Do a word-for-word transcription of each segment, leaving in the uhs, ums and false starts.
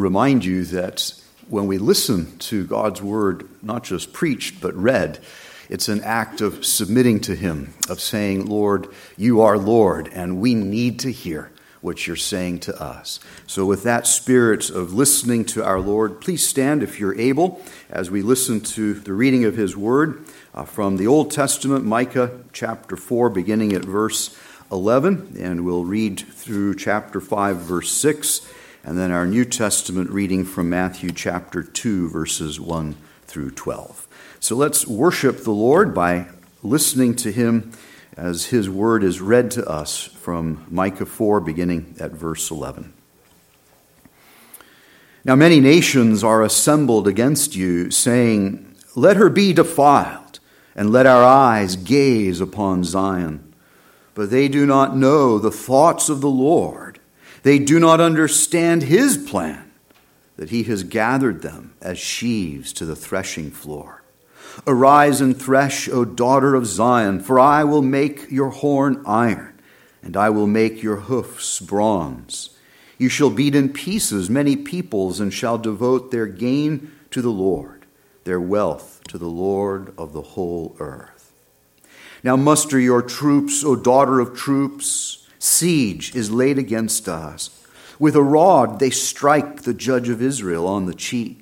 remind you that when we listen to God's word, not just preached, but read, it's an act of submitting to him, of saying, Lord, you are Lord, and we need to hear what you're saying to us. So with that spirit of listening to our Lord, please stand if you're able as we listen to the reading of his word uh, from the Old Testament, Micah chapter four, beginning at verse eleven, and we'll read through chapter five, verse six, and then our New Testament reading from Matthew chapter two, verses one through twelve. So let's worship the Lord by listening to him as his word is read to us from Micah four, beginning at verse eleven. Now many nations are assembled against you, saying, let her be defiled, and let our eyes gaze upon Zion. But they do not know the thoughts of the Lord. They do not understand his plan, that he has gathered them as sheaves to the threshing floor. Arise and thresh, O daughter of Zion, for I will make your horn iron, and I will make your hoofs bronze. You shall beat in pieces many peoples, and shall devote their gain to the Lord, their wealth to the Lord of the whole earth. Now muster your troops, O daughter of troops. Siege is laid against us. With a rod they strike the judge of Israel on the cheek.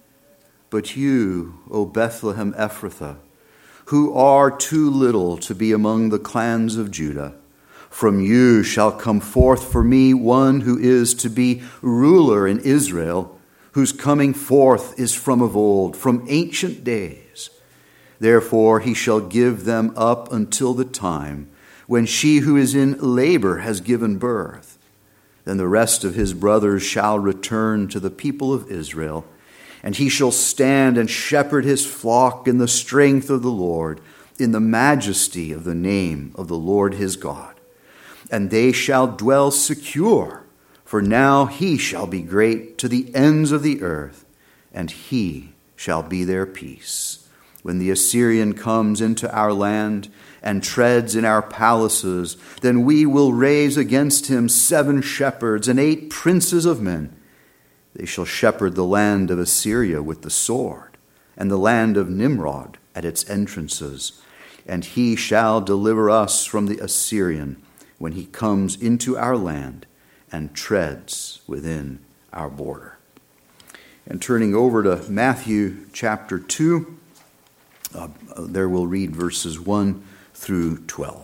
But you, O Bethlehem Ephrathah, who are too little to be among the clans of Judah, from you shall come forth for me one who is to be ruler in Israel, whose coming forth is from of old, from ancient days. Therefore he shall give them up until the time when she who is in labor has given birth. Then the rest of his brothers shall return to the people of Israel, and he shall stand and shepherd his flock in the strength of the Lord, in the majesty of the name of the Lord his God. And they shall dwell secure, for now he shall be great to the ends of the earth, and he shall be their peace. When the Assyrian comes into our land and treads in our palaces, then we will raise against him seven shepherds and eight princes of men. They shall shepherd the land of Assyria with the sword, and the land of Nimrod at its entrances. And he shall deliver us from the Assyrian when he comes into our land and treads within our border. And turning over to Matthew chapter two, uh, there we'll read verses one through twelve.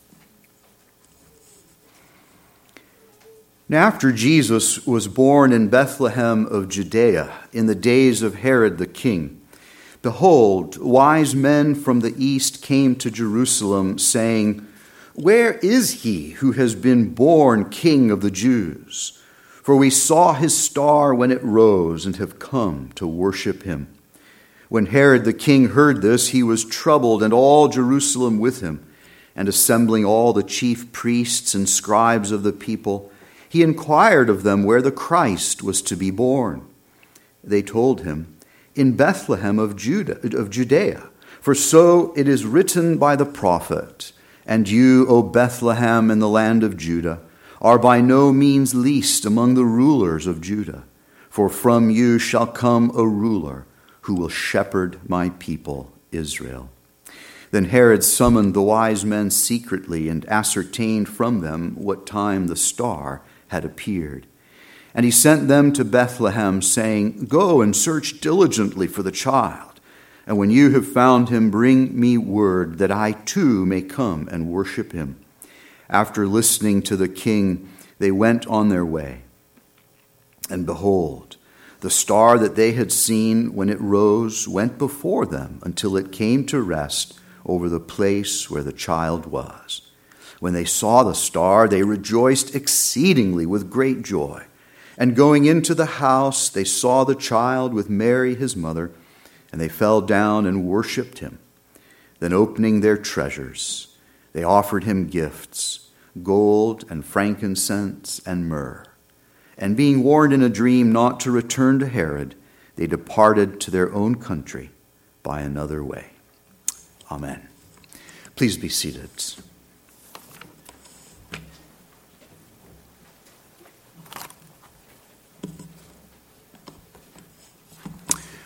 Now after Jesus was born in Bethlehem of Judea in the days of Herod the king, behold, wise men from the east came to Jerusalem, saying, where is he who has been born King of the Jews? For we saw his star when it rose and have come to worship him. When Herod the king heard this, he was troubled, and all Jerusalem with him. And assembling all the chief priests and scribes of the people, he inquired of them where the Christ was to be born. They told him, in Bethlehem of Judah, of Judea, for so it is written by the prophet, and you, O Bethlehem in the land of Judah, are by no means least among the rulers of Judah, for from you shall come a ruler who will shepherd my people Israel. Then Herod summoned the wise men secretly and ascertained from them what time the star had appeared. And he sent them to Bethlehem, saying, go and search diligently for the child, and when you have found him, bring me word that I too may come and worship him. After listening to the king, they went on their way. And behold, the star that they had seen when it rose went before them until it came to rest over the place where the child was. When they saw the star, they rejoiced exceedingly with great joy. And going into the house, they saw the child with Mary his mother, and they fell down and worshipped him. Then opening their treasures, they offered him gifts, gold and frankincense and myrrh. And being warned in a dream not to return to Herod, they departed to their own country by another way. Amen. Please be seated.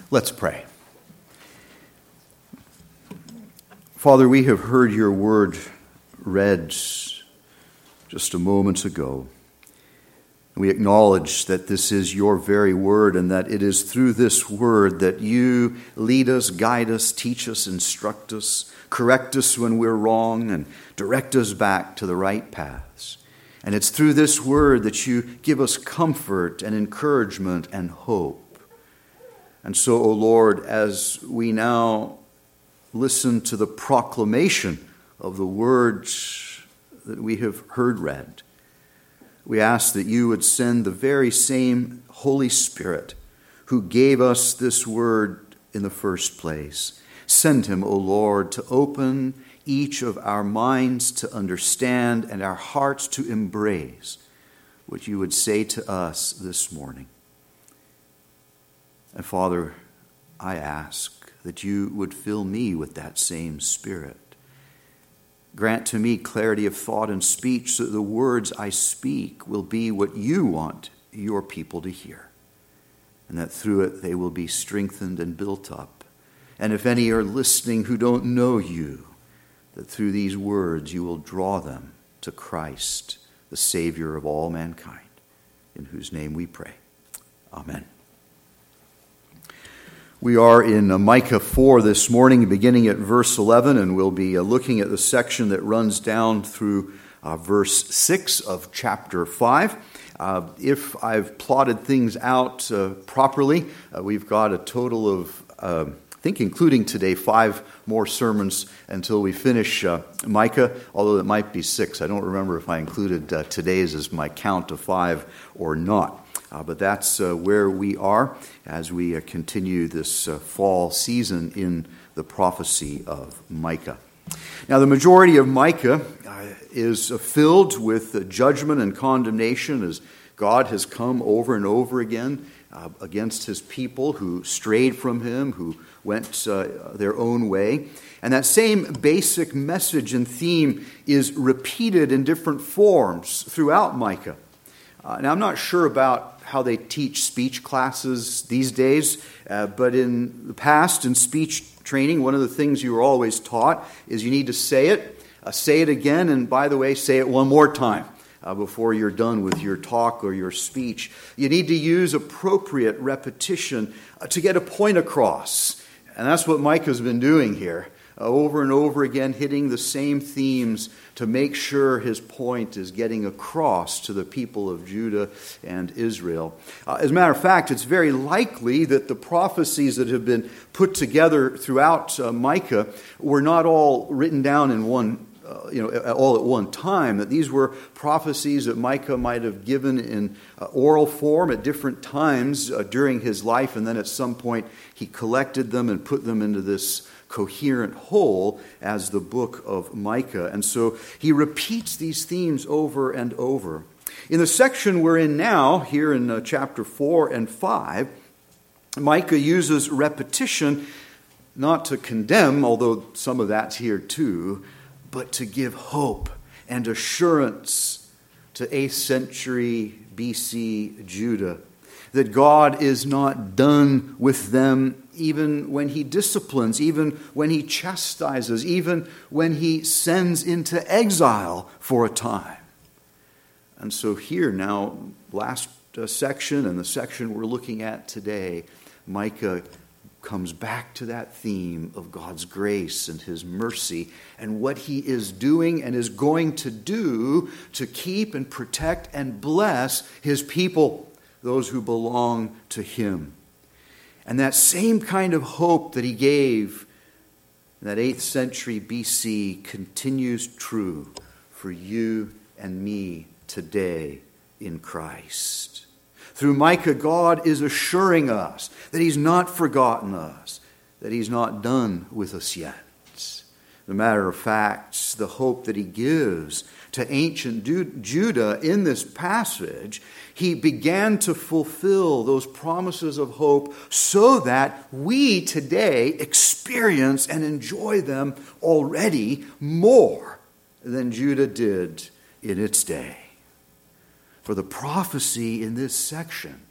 Let's pray. Father, we have heard your word read just a moment ago. We acknowledge that this is your very word and that it is through this word that you lead us, guide us, teach us, instruct us, correct us when we're wrong, and direct us back to the right paths. And it's through this word that you give us comfort and encouragement and hope. And so, O Lord, as we now listen to the proclamation of the words that we have heard read, we ask that you would send the very same Holy Spirit who gave us this word in the first place. Send him, O Lord, to open each of our minds to understand and our hearts to embrace what you would say to us this morning. And Father, I ask that you would fill me with that same Spirit. Grant to me clarity of thought and speech so that the words I speak will be what you want your people to hear, and that through it they will be strengthened and built up. And if any are listening who don't know you, that through these words you will draw them to Christ, the Savior of all mankind, in whose name we pray. Amen. We are in Micah four this morning, beginning at verse eleven, and we'll be looking at the section that runs down through uh, verse six of chapter five. Uh, if I've plotted things out uh, properly, uh, we've got a total of, uh, I think including today, five more sermons until we finish uh, Micah, although it might be six. I don't remember if I included uh, today's as my count of five or not. Uh, but that's uh, where we are as we uh, continue this uh, fall season in the prophecy of Micah. Now, the majority of Micah uh, is uh, filled with uh, judgment and condemnation as God has come over and over again uh, against his people who strayed from him, who went uh, their own way. And that same basic message and theme is repeated in different forms throughout Micah. Uh, now, I'm not sure about how they teach speech classes these days, uh, but in the past, in speech training, one of the things you were always taught is you need to say it, uh, say it again, and by the way, say it one more time uh, before you're done with your talk or your speech. You need to use appropriate repetition uh, to get a point across, and that's what Micah's been doing here. Uh, over and over again, hitting the same themes to make sure his point is getting across to the people of Judah and Israel. Uh, as a matter of fact, it's very likely that the prophecies that have been put together throughout uh, Micah were not all written down in one Uh, you know, all at one time, that these were prophecies that Micah might have given in uh, oral form at different times uh, during his life, and then at some point he collected them and put them into this coherent whole as the book of Micah. And so he repeats these themes over and over. In the section we're in now, here in uh, chapter four and five, Micah uses repetition not to condemn, although some of that's here too, but to give hope and assurance to eighth century B C Judah that God is not done with them even when he disciplines, even when he chastises, even when he sends into exile for a time. And so here now, last uh, section and the section we're looking at today, Micah comes back to that theme of God's grace and his mercy and what he is doing and is going to do to keep and protect and bless his people, those who belong to him. And that same kind of hope that he gave in that eighth century B C continues true for you and me today in Christ. Through Micah, God is assuring us that he's not forgotten us, that he's not done with us yet. As a matter of fact, the hope that he gives to ancient Judah in this passage, he began to fulfill those promises of hope so that we today experience and enjoy them already more than Judah did in its day. For the prophecy in this section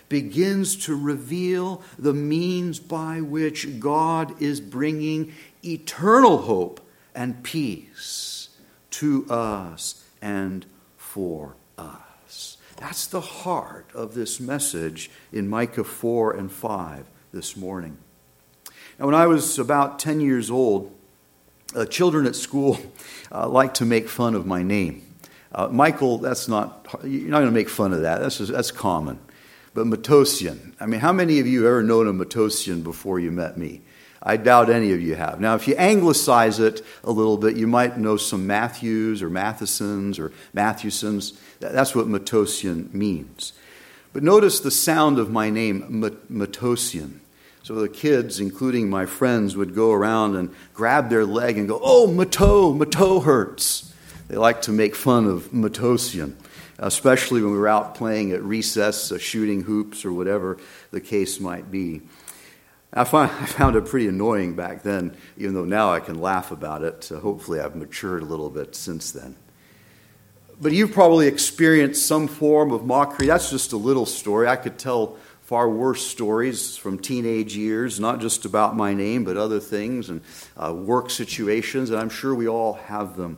begins to reveal the means by which God is bringing eternal hope and peace to us and for us. That's the heart of this message in Micah four and five this morning. Now, when I was about ten years old, uh, children at school uh, liked to make fun of my name. Uh, Michael, that's not, you're not going to make fun of that. That's just, that's common. But Matosian, I mean, how many of you have ever known a Matosian before you met me? I doubt any of you have. Now, if you anglicize it a little bit, you might know some Matthews or Mathesons or Matthewsons. That's what Matosian means. But notice the sound of my name, Matosian. So the kids, including my friends, would go around and grab their leg and go, "Oh, my toe, my toe hurts." They like to make fun of Matosian, especially when we were out playing at recess, uh, shooting hoops or whatever the case might be. I, find, I found it pretty annoying back then, even though now I can laugh about it. So hopefully I've matured a little bit since then. But you've probably experienced some form of mockery. That's just a little story. I could tell far worse stories from teenage years, not just about my name, but other things and uh, work situations, and I'm sure we all have them.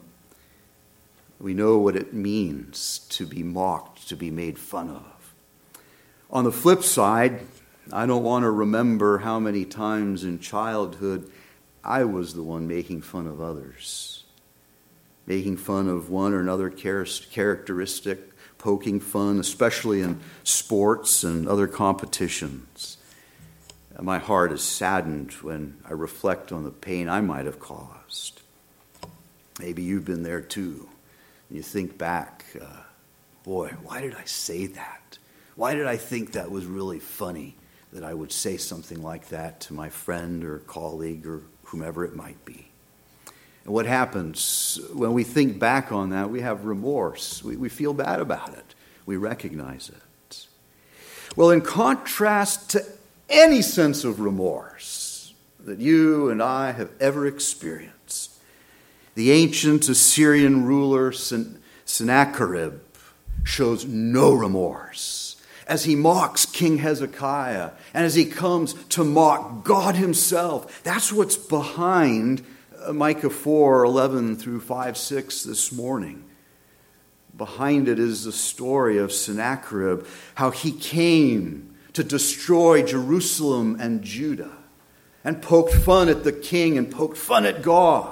We know what it means to be mocked, to be made fun of. On the flip side, I don't want to remember how many times in childhood I was the one making fun of others, making fun of one or another characteristic, poking fun, especially in sports and other competitions. My heart is saddened when I reflect on the pain I might have caused. Maybe you've been there too. You think back, uh, boy, why did I say that? Why did I think that was really funny, that I would say something like that to my friend or colleague or whomever it might be? And what happens when we think back on that? We have remorse. We, we feel bad about it. We recognize it. Well, in contrast to any sense of remorse that you and I have ever experienced, the ancient Assyrian ruler Sennacherib shows no remorse as he mocks King Hezekiah and as he comes to mock God himself. That's what's behind Micah four, eleven through five, six this morning. Behind it is the story of Sennacherib, how he came to destroy Jerusalem and Judah and poked fun at the king and poked fun at God.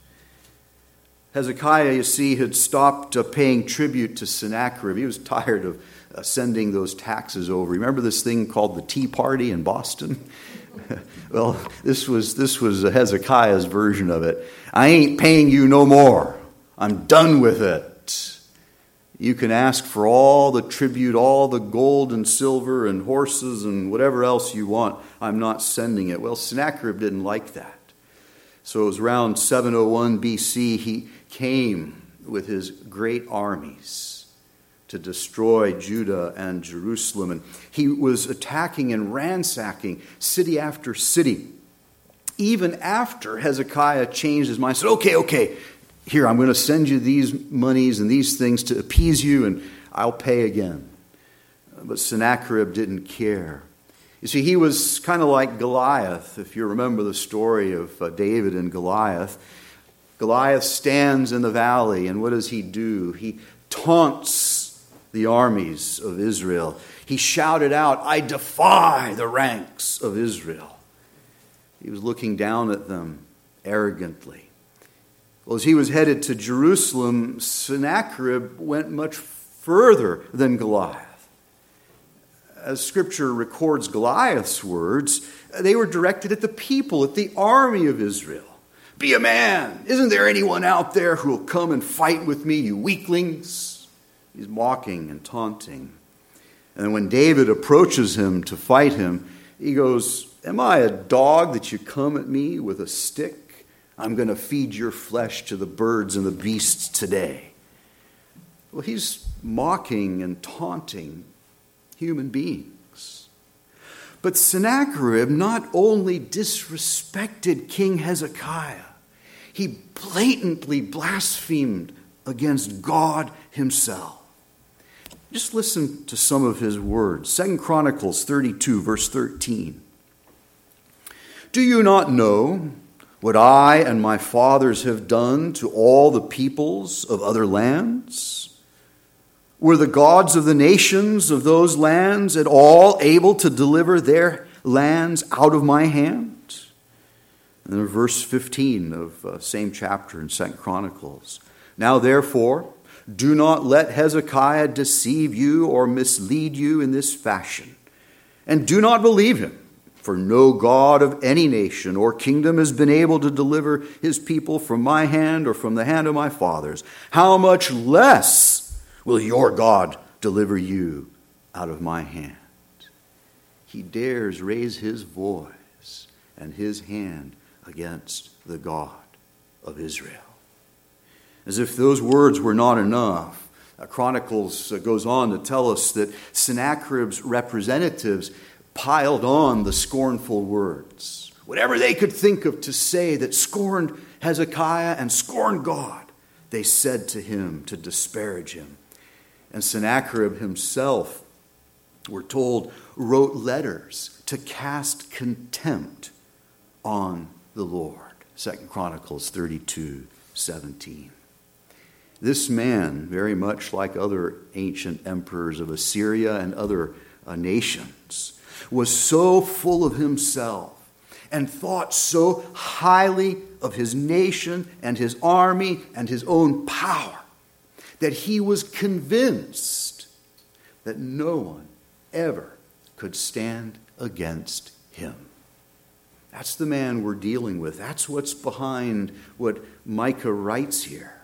Hezekiah, you see, had stopped uh, paying tribute to Sennacherib. He was tired of uh, sending those taxes over. Remember this thing called the Tea Party in Boston? Well, this was this was Hezekiah's version of it. I ain't paying you no more. I'm done with it. You can ask for all the tribute, all the gold and silver and horses and whatever else you want. I'm not sending it. Well, Sennacherib didn't like that. So it was around seven oh one B C, he came with his great armies to destroy Judah and Jerusalem. And he was attacking and ransacking city after city. Even after Hezekiah changed his mind, said, okay, okay, here, I'm going to send you these monies and these things to appease you, and I'll pay again. But Sennacherib didn't care. You see, he was kind of like Goliath, if you remember the story of uh, David and Goliath. Goliath stands in the valley, and what does he do? He taunts the armies of Israel. He shouted out, I defy the ranks of Israel. He was looking down at them arrogantly. Well, as he was headed to Jerusalem, Sennacherib went much further than Goliath. As Scripture records Goliath's words, they were directed at the people, at the army of Israel. Be a man. Isn't there anyone out there who will come and fight with me, you weaklings? He's mocking and taunting. And when David approaches him to fight him, he goes, am I a dog that you come at me with a stick? I'm going to feed your flesh to the birds and the beasts today. Well, he's mocking and taunting human beings. But Sennacherib not only disrespected King Hezekiah, he blatantly blasphemed against God himself. Just listen to some of his words. Second Chronicles thirty-two, verse thirteen. Do you not know what I and my fathers have done to all the peoples of other lands? Were the gods of the nations of those lands at all able to deliver their lands out of my hand? And then verse fifteen of uh, same chapter in Second Chronicles. Now therefore, do not let Hezekiah deceive you or mislead you in this fashion. And do not believe him, for no God of any nation or kingdom has been able to deliver his people from my hand or from the hand of my fathers. How much less will your God deliver you out of my hand? He dares raise his voice and his hand against the God of Israel. As if those words were not enough, uh, Chronicles uh, goes on to tell us that Sennacherib's representatives piled on the scornful words. Whatever they could think of to say that scorned Hezekiah and scorned God, they said to him to disparage him. And Sennacherib himself, we're told, wrote letters to cast contempt on the Lord. Second Chronicles thirty-two, seventeen. This man, very much like other ancient emperors of Assyria and other uh, nations, was so full of himself and thought so highly of his nation and his army and his own power that he was convinced that no one ever could stand against him. That's the man we're dealing with. That's what's behind what Micah writes here.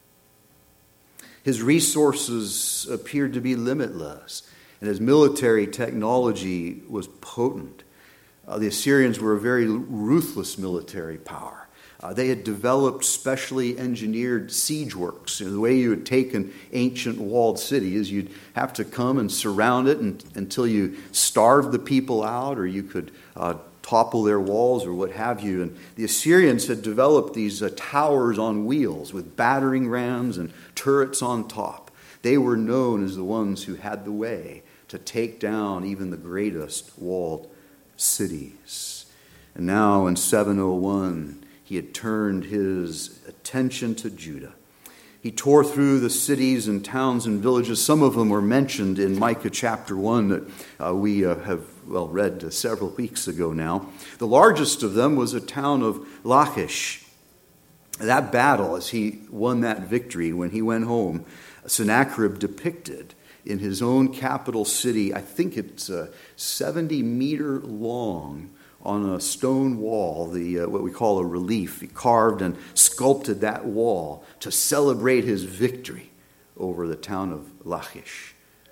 His resources appeared to be limitless, and his military technology was potent. Uh, the Assyrians were a very ruthless military power. Uh, they had developed specially engineered siege works. You know, the way you would take an ancient walled city is you'd have to come and surround it and, until you starved the people out, or you could uh, topple their walls or what have you. And the Assyrians had developed these uh, towers on wheels with battering rams and turrets on top. They were known as the ones who had the way to take down even the greatest walled cities. And now in seven oh one, he had turned his attention to Judah. He tore through the cities and towns and villages. Some of them were mentioned in Micah chapter one that uh, we uh, have well read uh, several weeks ago now. The largest of them was a town of Lachish. That battle, as he won that victory, when he went home, Sennacherib depicted in his own capital city, I think it's uh, seventy meter long, on a stone wall, the uh, what we call a relief. He carved and sculpted that wall to celebrate his victory over the town of Lachish.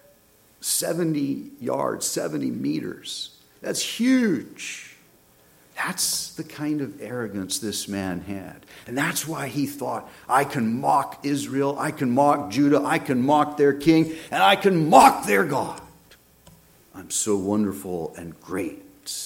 seventy yards, seventy meters. That's huge. That's the kind of arrogance this man had. And that's why he thought, I can mock Israel, I can mock Judah, I can mock their king, and I can mock their God. I'm so wonderful and great.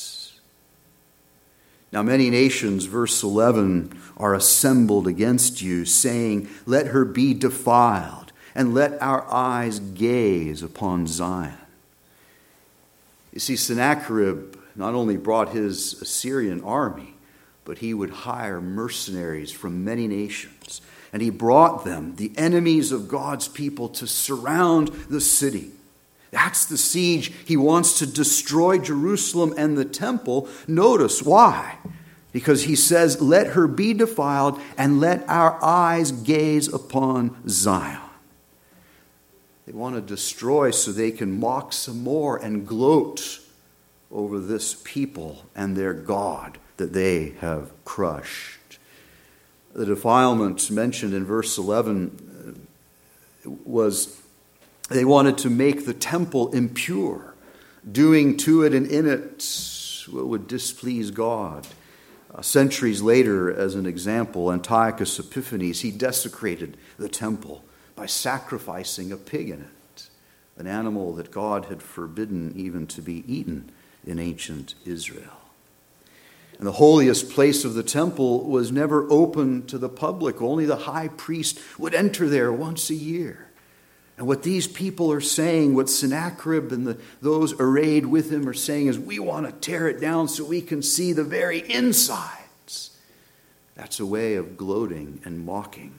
Now many nations, verse eleven, are assembled against you, saying, let her be defiled, and let our eyes gaze upon Zion. You see, Sennacherib not only brought his Assyrian army, but he would hire mercenaries from many nations. And he brought them, the enemies of God's people, to surround the city. That's the siege. He wants to destroy Jerusalem and the temple. Notice why. Because he says, let her be defiled and let our eyes gaze upon Zion. They want to destroy so they can mock some more and gloat over this people and their God that they have crushed. The defilement mentioned in verse eleven was they wanted to make the temple impure, doing to it and in it what would displease God. Uh, centuries later, as an example, Antiochus Epiphanes, he desecrated the temple by sacrificing a pig in it, an animal that God had forbidden even to be eaten in ancient Israel. And the holiest place of the temple was never open to the public. Only the high priest would enter there once a year. And what these people are saying, what Sennacherib and the, those arrayed with him are saying is, we want to tear it down so we can see the very insides. That's a way of gloating and mocking.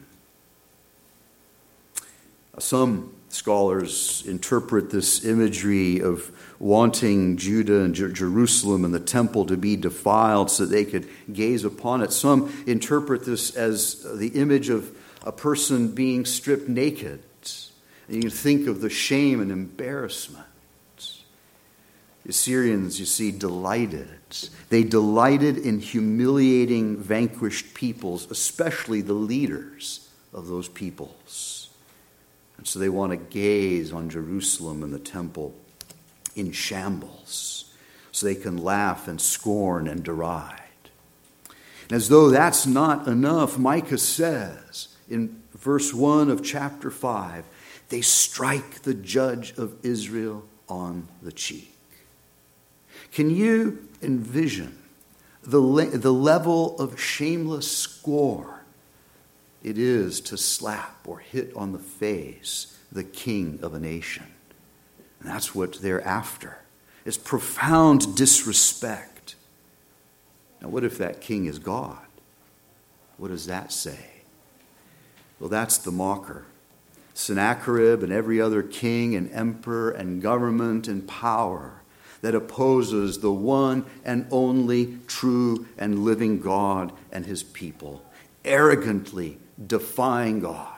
Some scholars interpret this imagery of wanting Judah and Jer- Jerusalem and the temple to be defiled so that they could gaze upon it. Some interpret this as the image of a person being stripped naked. And you can think of the shame and embarrassment. The Assyrians, you see, delighted. They delighted in humiliating vanquished peoples, especially the leaders of those peoples. And so they want to gaze on Jerusalem and the temple in shambles, so they can laugh and scorn and deride. And as though that's not enough, Micah says in verse one of chapter five, they strike the judge of Israel on the cheek. Can you envision the, le- the level of shameless scorn it is to slap or hit on the face the king of a nation? And that's what they're after. It's profound disrespect. Now, what if that king is God? What does that say? Well, that's the mocker. Sennacherib and every other king and emperor and government and power that opposes the one and only true and living God and his people, arrogantly defying God.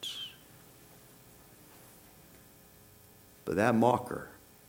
But that mocker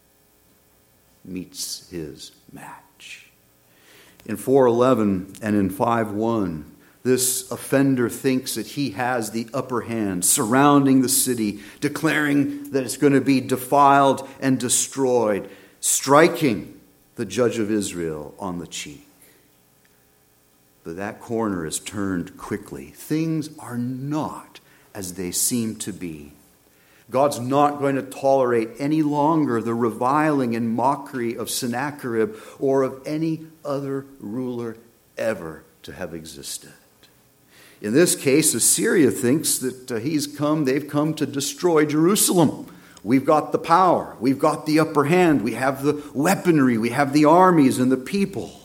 meets his match. In four eleven and in five one, this offender thinks that he has the upper hand, surrounding the city, declaring that it's going to be defiled and destroyed, striking the judge of Israel on the cheek. But that corner is turned quickly. Things are not as they seem to be. God's not going to tolerate any longer the reviling and mockery of Sennacherib or of any other ruler ever to have existed. In this case, Assyria thinks that uh, he's come, they've come to destroy Jerusalem. We've got the power. We've got the upper hand. We have the weaponry. We have the armies and the people.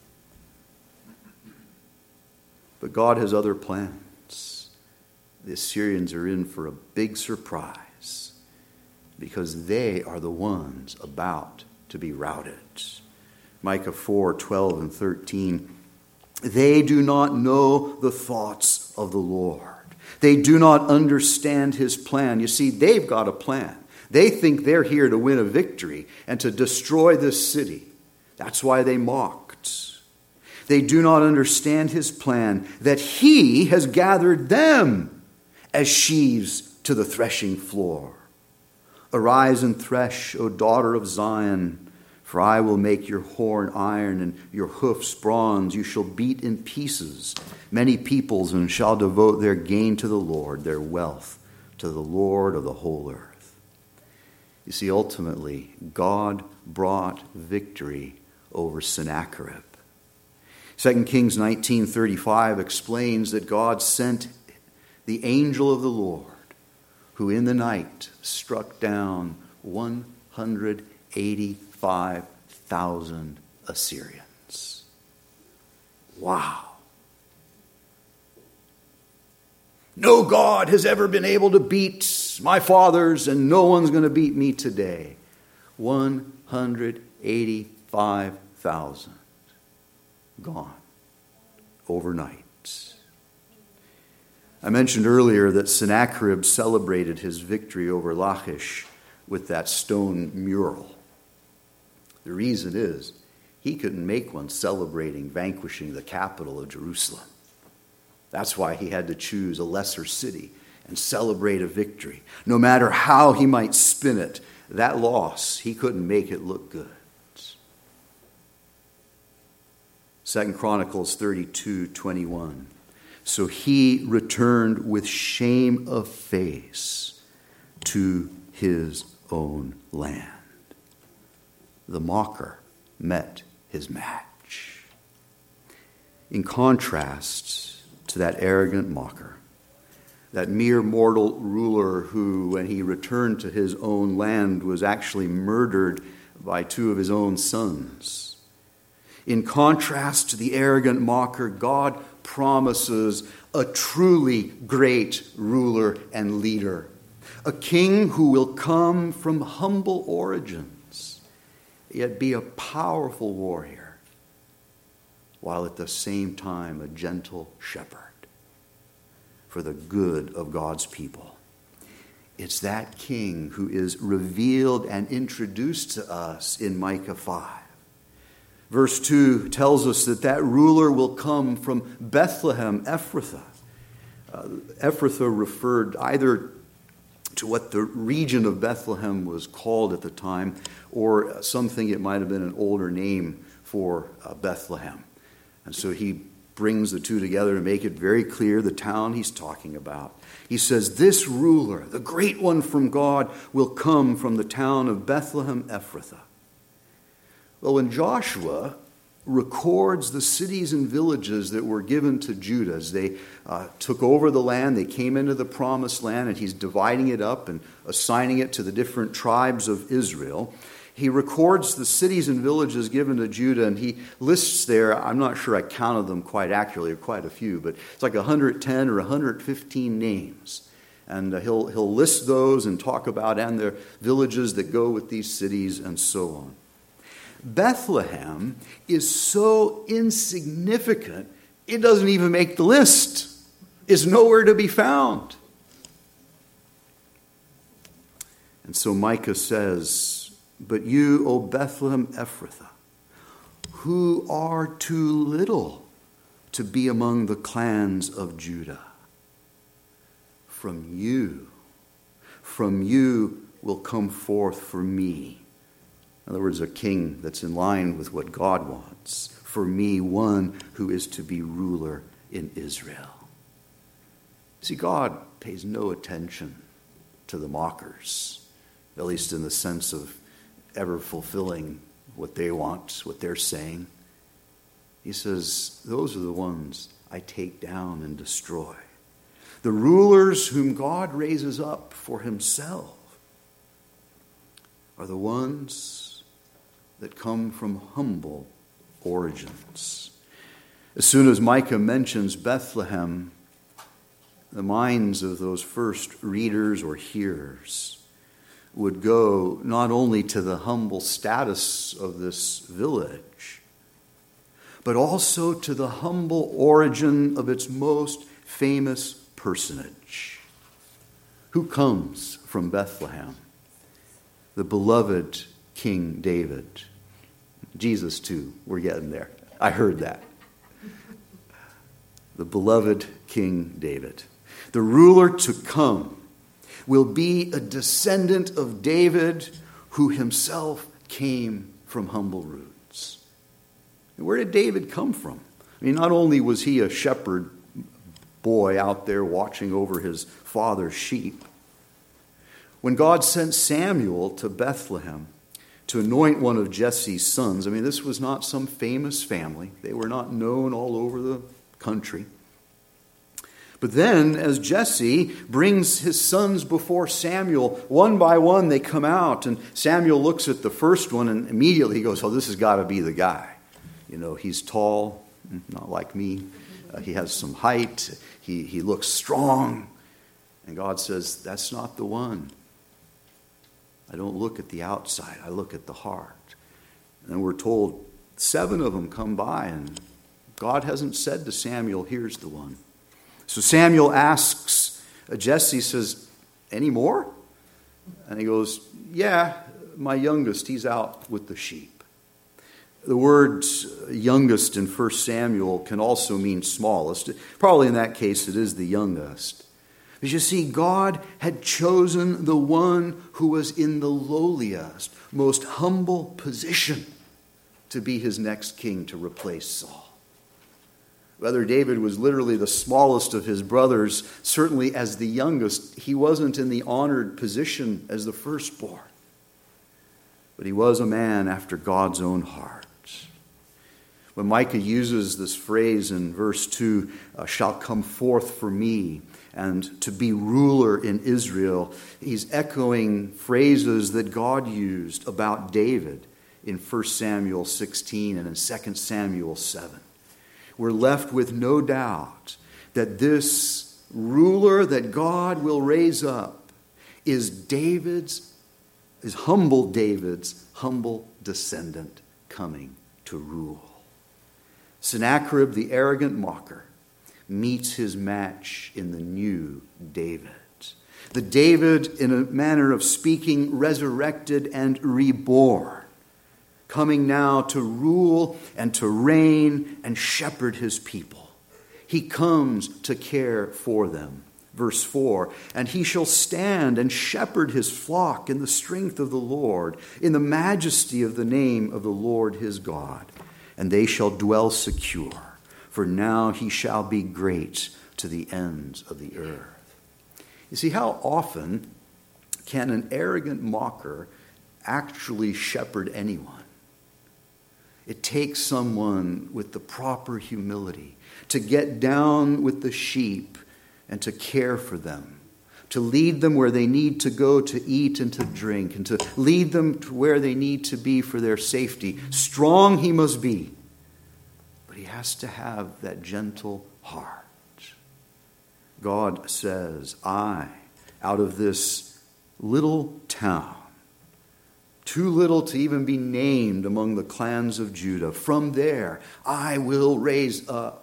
But God has other plans. The Assyrians are in for a big surprise because they are the ones about to be routed. Micah four, twelve and thirteen. They do not know the thoughts of the Lord. They do not understand his plan. You see, they've got a plan. They think they're here to win a victory and to destroy this city. That's why they mocked. They do not understand his plan, that he has gathered them as sheaves to the threshing floor. Arise and thresh, O daughter of Zion, for I will make your horn iron and your hoofs bronze. You shall beat in pieces many peoples and shall devote their gain to the Lord, their wealth to the Lord of the whole earth. You see, ultimately, God brought victory over Sennacherib. Second Kings nineteen thirty-five explains that God sent the angel of the Lord, who in the night struck down one hundred eighty-five thousand Assyrians. Wow. No God has ever been able to beat my fathers, and no one's going to beat me today. one hundred eighty-five thousand gone overnight. I mentioned earlier that Sennacherib celebrated his victory over Lachish with that stone mural. The reason is he couldn't make one celebrating vanquishing the capital of Jerusalem. That's why he had to choose a lesser city and celebrate a victory. No matter how he might spin it, that loss, he couldn't make it look good. Second Chronicles thirty-two twenty-one. So he returned with shame of face to his own land. The mocker met his match. In contrast to that arrogant mocker, that mere mortal ruler who, when he returned to his own land, was actually murdered by two of his own sons. In contrast to the arrogant mocker, God promises a truly great ruler and leader, a king who will come from humble origins, yet be a powerful warrior, while at the same time a gentle shepherd for the good of God's people. It's that king who is revealed and introduced to us in Micah five. Verse two tells us that that ruler will come from Bethlehem, Ephrathah. Uh, Ephrathah referred either to what the region of Bethlehem was called at the time, or something it might have been an older name for uh, Bethlehem. And so he brings the two together to make it very clear the town he's talking about. He says, this ruler, the great one from God, will come from the town of Bethlehem Ephrathah. Well, when Joshua records the cities and villages that were given to Judah as they uh, took over the land, they came into the promised land, and he's dividing it up and assigning it to the different tribes of Israel. He records the cities and villages given to Judah, and he lists there, I'm not sure I counted them quite accurately, or quite a few, but it's like one hundred ten or one hundred fifteen names. And uh, he'll, he'll list those and talk about and their villages that go with these cities and so on. Bethlehem is so insignificant, it doesn't even make the list. It's nowhere to be found. And so Micah says, but you, O Bethlehem Ephrathah, who are too little to be among the clans of Judah, from you, from you will come forth for me. In other words, a king that's in line with what God wants. For me, one who is to be ruler in Israel. See, God pays no attention to the mockers, at least in the sense of ever fulfilling what they want, what they're saying. He says, those are the ones I take down and destroy. The rulers whom God raises up for himself are the ones that come from humble origins. As soon as Micah mentions Bethlehem, the minds of those first readers or hearers would go not only to the humble status of this village, but also to the humble origin of its most famous personage. Who comes from Bethlehem? The beloved King David. Jesus too, we're getting there. I heard that. The beloved King David. The ruler to come will be a descendant of David who himself came from humble roots. And where did David come from? I mean, not only was he a shepherd boy out there watching over his father's sheep. When God sent Samuel to Bethlehem to anoint one of Jesse's sons, I mean, this was not some famous family. They were not known all over the country. But then, as Jesse brings his sons before Samuel, one by one they come out, and Samuel looks at the first one, and immediately he goes, oh, this has got to be the guy. You know, he's tall, not like me. Uh, he has some height. He, he looks strong. And God says, that's not the one. I don't look at the outside. I look at the heart. And we're told seven of them come by, and God hasn't said to Samuel, here's the one. So Samuel asks, uh, Jesse says, any more? And he goes, yeah, my youngest, he's out with the sheep. The word youngest in First Samuel can also mean smallest. Probably in that case it is the youngest. But you see, God had chosen the one who was in the lowliest, most humble position to be his next king, to replace Saul. Whether David was literally the smallest of his brothers, certainly as the youngest, he wasn't in the honored position as the firstborn. But he was a man after God's own heart. When Micah uses this phrase in verse two, uh, shall come forth for me, and to be ruler in Israel, he's echoing phrases that God used about David in First Samuel sixteen and in Second Samuel seven. We're left with no doubt that this ruler that God will raise up is David's, is humble David's humble descendant coming to rule. Sennacherib, the arrogant mocker, meets his match in the new David. The David, in a manner of speaking, resurrected and reborn, coming now to rule and to reign and shepherd his people. He comes to care for them. Verse four, and he shall stand and shepherd his flock in the strength of the Lord, in the majesty of the name of the Lord his God. And they shall dwell secure, for now he shall be great to the ends of the earth. You see, how often can an arrogant mocker actually shepherd anyone? It takes someone with the proper humility to get down with the sheep and to care for them, to lead them where they need to go to eat and to drink, and to lead them to where they need to be for their safety. Strong he must be, but he has to have that gentle heart. God says, I, out of this little town, too little to even be named among the clans of Judah, from there I will raise up,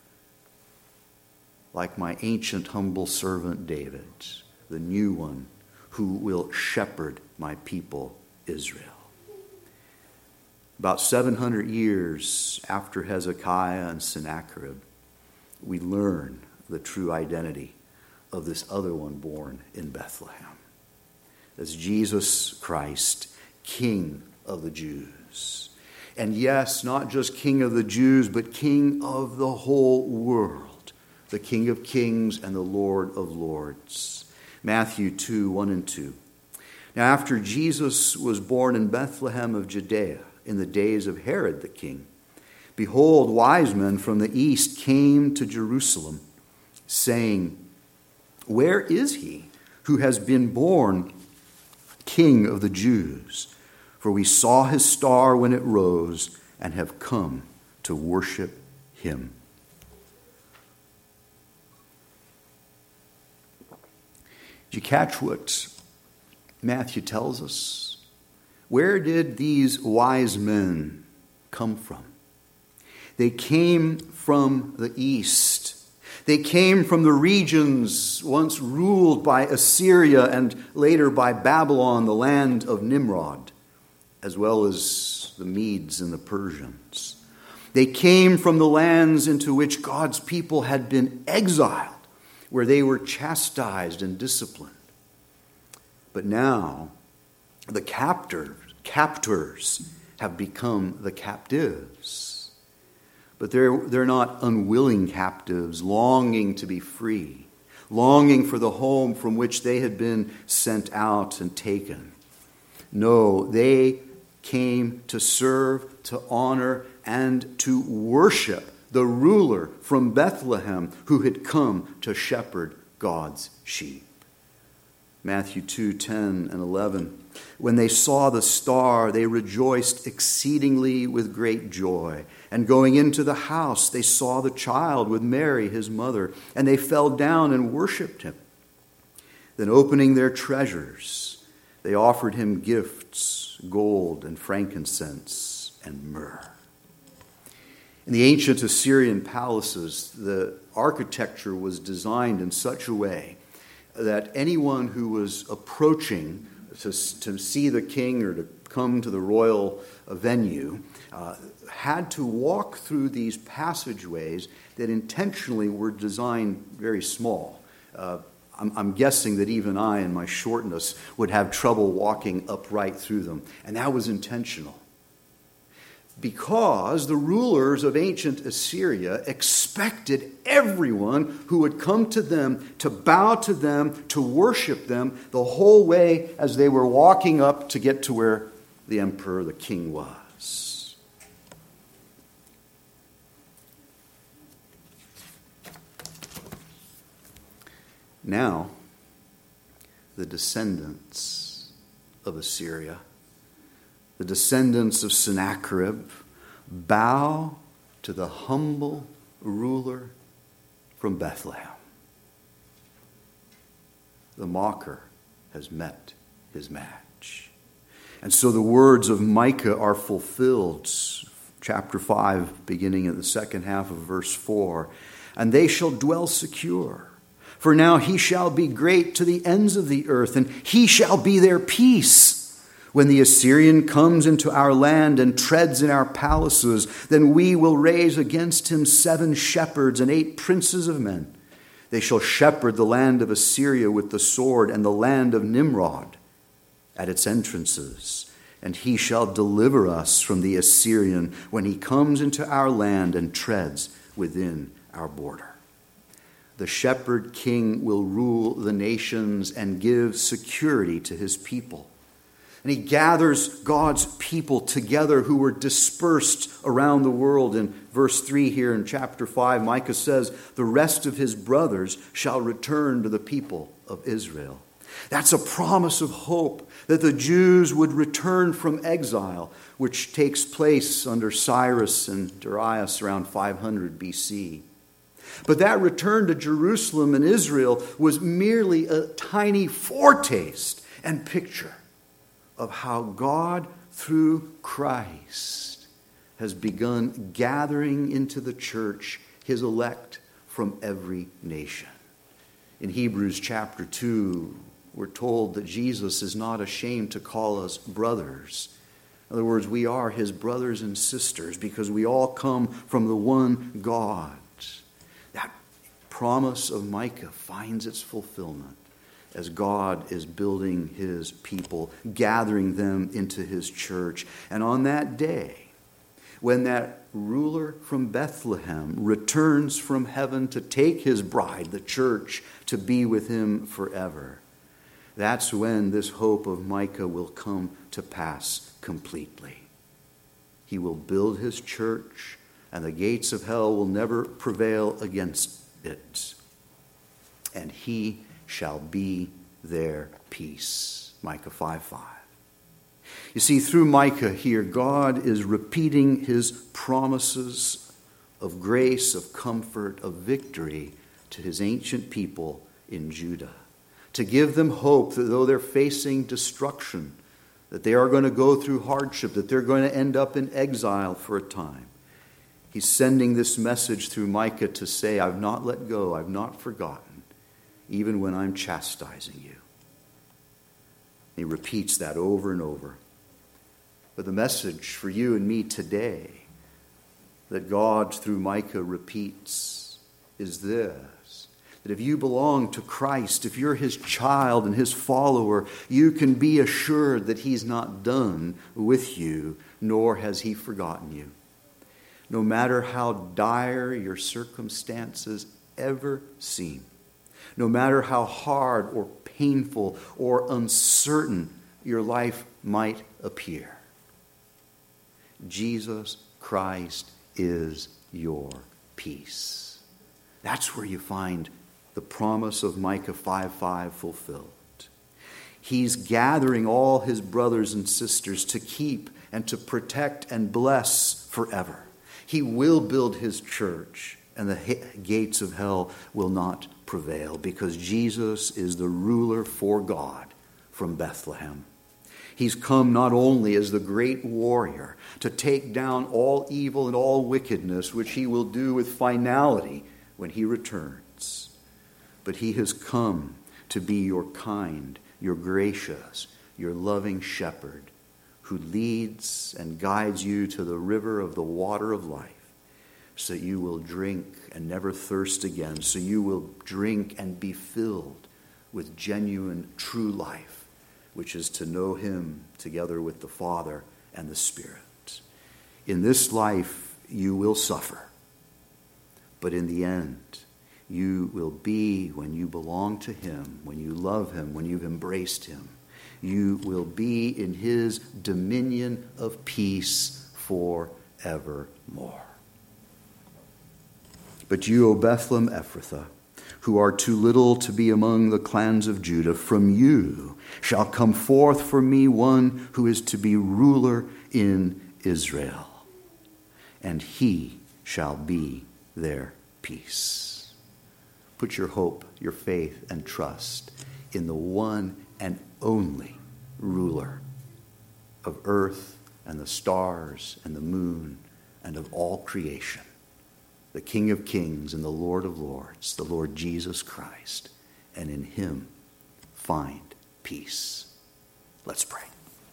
like my ancient humble servant David, the new one who will shepherd my people Israel. About seven hundred years after Hezekiah and Sennacherib, we learn the true identity of this other one born in Bethlehem. That's Jesus Christ, King of the Jews. And yes, not just King of the Jews, but King of the whole world. The King of Kings and the Lord of Lords. Matthew two, one and two. Now after Jesus was born in Bethlehem of Judea in the days of Herod the king, behold, wise men from the east came to Jerusalem, saying, where is he who has been born King of the Jews? For we saw his star when it rose and have come to worship him. Did you catch what Matthew tells us? Where did these wise men come from? They came from the east. They came from the regions once ruled by Assyria and later by Babylon, the land of Nimrod, as well as the Medes and the Persians. They came from the lands into which God's people had been exiled, where they were chastised and disciplined. But now, the captor, captors have become the captives. But they're, they're not unwilling captives, longing to be free, longing for the home from which they had been sent out and taken. No, they came to serve, to honor, and to worship the ruler from Bethlehem who had come to shepherd God's sheep. Matthew two, ten and eleven. When they saw the star, they rejoiced exceedingly with great joy. And going into the house, they saw the child with Mary, his mother, and they fell down and worshipped him. Then opening their treasures, they offered him gifts, gold and frankincense and myrrh. In the ancient Assyrian palaces, the architecture was designed in such a way that anyone who was approaching to, to see the king or to come to the royal venue uh, had to walk through these passageways that intentionally were designed very small. Uh, I'm, I'm guessing that even I, in my shortness, would have trouble walking upright through them, and that was intentional. Because the rulers of ancient Assyria expected everyone who would come to them to bow to them, to worship them the whole way as they were walking up to get to where the emperor, the king, was. Now, the descendants of Assyria, the descendants of Sennacherib, bow to the humble ruler from Bethlehem. The mocker has met his match. And so the words of Micah are fulfilled. Chapter five, beginning at the second half of verse four. And they shall dwell secure. For now he shall be great to the ends of the earth, and he shall be their peace. When the Assyrian comes into our land and treads in our palaces, then we will raise against him seven shepherds and eight princes of men. They shall shepherd the land of Assyria with the sword, and the land of Nimrod at its entrances. And he shall deliver us from the Assyrian when he comes into our land and treads within our border. The shepherd king will rule the nations and give security to his people. And he gathers God's people together who were dispersed around the world. In verse three here in chapter five, Micah says, the rest of his brothers shall return to the people of Israel. That's a promise of hope that the Jews would return from exile, which takes place under Cyrus and Darius around five hundred B C. But that return to Jerusalem and Israel was merely a tiny foretaste and picture of how God, through Christ, has begun gathering into the church his elect from every nation. In Hebrews chapter two, we're told that Jesus is not ashamed to call us brothers. In other words, we are his brothers and sisters because we all come from the one God. That promise of Micah finds its fulfillment as God is building his people, gathering them into his church. And on that day, when that ruler from Bethlehem returns from heaven to take his bride, the church, to be with him forever, that's when this hope of Micah will come to pass completely. He will build his church, and the gates of hell will never prevail against it. And he shall be their peace. Micah five five. You see, through Micah here, God is repeating his promises of grace, of comfort, of victory to his ancient people in Judah, to give them hope that though they're facing destruction, that they are going to go through hardship, that they're going to end up in exile for a time. He's sending this message through Micah to say, I've not let go, I've not forgotten, even when I'm chastising you. He repeats that over and over. But the message for you and me today that God through Micah repeats is this: that if you belong to Christ, if you're his child and his follower, you can be assured that he's not done with you, nor has he forgotten you. No matter how dire your circumstances ever seem, no matter how hard or painful or uncertain your life might appear, Jesus Christ is your peace. That's where you find the promise of Micah five five fulfilled. He's gathering all his brothers and sisters to keep and to protect and bless forever. He will build his church, and the gates of hell will not prevail, because Jesus is the ruler for God from Bethlehem. He's come not only as the great warrior to take down all evil and all wickedness, which he will do with finality when he returns, but he has come to be your kind, your gracious, your loving shepherd, who leads and guides you to the river of the water of life, so that you will drink and never thirst again, so you will drink and be filled with genuine, true life, which is to know him together with the Father and the Spirit. In this life you will suffer, but in the end you will be, when you belong to him, when you love him, when you've embraced him, you will be in his dominion of peace forevermore. But you, O Bethlehem Ephrathah, who are too little to be among the clans of Judah, from you shall come forth for me one who is to be ruler in Israel, and he shall be their peace. Put your hope, your faith, and trust in the one and only ruler of earth and the stars and the moon and of all creation, the King of kings and the Lord of lords, the Lord Jesus Christ, and in him find peace. Let's pray.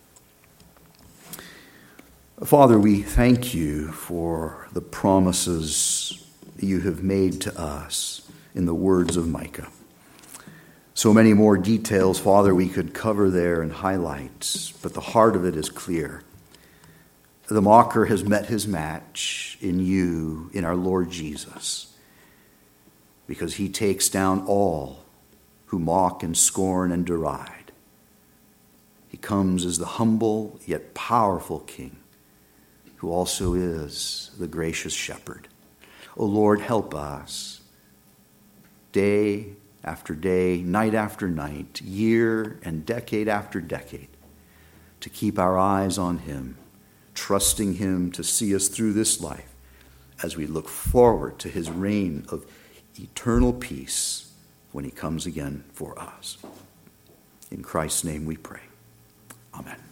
Father, we thank you for the promises you have made to us in the words of Micah. So many more details, Father, we could cover there and highlight, but the heart of it is clear. The mocker has met his match in you, in our Lord Jesus, because he takes down all who mock and scorn and deride. He comes as the humble yet powerful King, who also is the gracious shepherd. O Lord, help us day after day, night after night, year and decade after decade, to keep our eyes on him, trusting him to see us through this life as we look forward to his reign of eternal peace when he comes again for us. In Christ's name we pray. Amen.